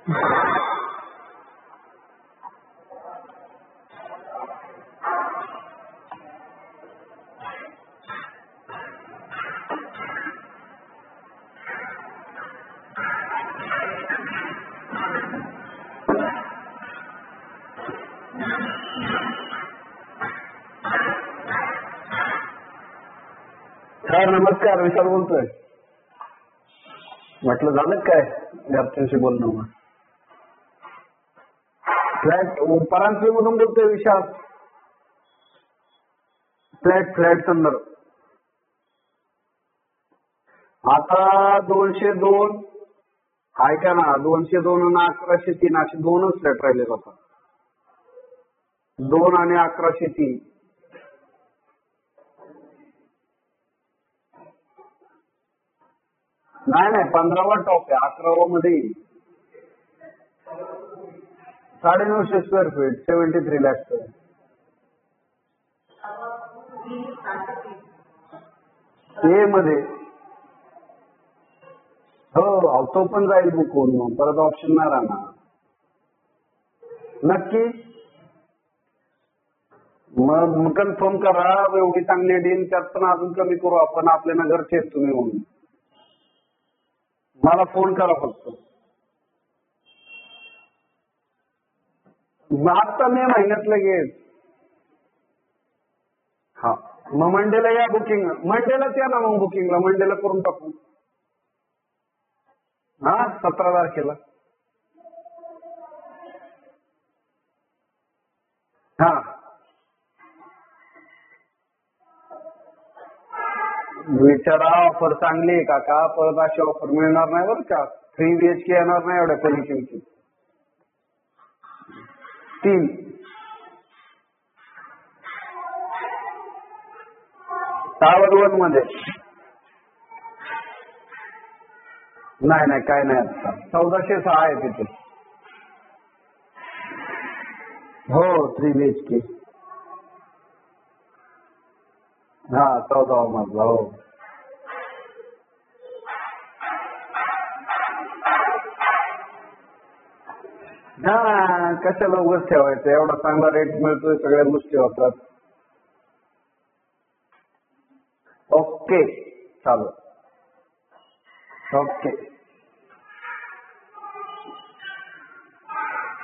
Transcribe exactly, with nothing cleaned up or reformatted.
Sir नमस्कार, विशाल बोलतोय. म्हटलं झालं काय घरच्यांशी बोलणं मग? फ्लॅट परांजपे मधून बोलतोय विशाल. फ्लॅट फ्लॅट संदर्भ. आता दोनशे दोन ऐका ना, दोनशे दोन आणि अकराशे तीन असे दोनच फ्लॅट राहिले आता. दोन आणि अकराशे तीन. नाही नाही, पंधरावा टॉप आहे, अकरावा मध्ये साडे नऊशे square feet, seventy three lakhs. ए मध्ये हो, तो पण जाईल बुक होऊन, मग परत ऑप्शन नाही राहणार. नक्की मग कन्फर्म करा. एवढी चांगली डील, त्यात पण अजून कमी करू आपण. आपल्या नगरचे तुम्ही म्हणून मला फोन करा फक्त. आता मे महिन्यात लगेच. हा मग मंडेला या बुकिंग. मंडेलाच या ना मग बुकिंगला. मंडेला करून टाकू. हा सतरा तारखेला. हा विचारा, ऑफर चांगली आहे काका. परत अशी ऑफर मिळणार नाही बरं का. थ्री बीएचके येणार नाही एवढ्या कमी किमतीत. तीन टावर वन मध्ये नाही नाही काय नाही. आता चौदाशे सहा आहे तिथे. हो थ्री बीएचके. हा चौदावा मजला. हो हा कशाला उगाच ठेवायचं. एवढा चांगला रेट मिळतोय, सगळ्या गोष्टी होतात. ओके चालेल. ओके.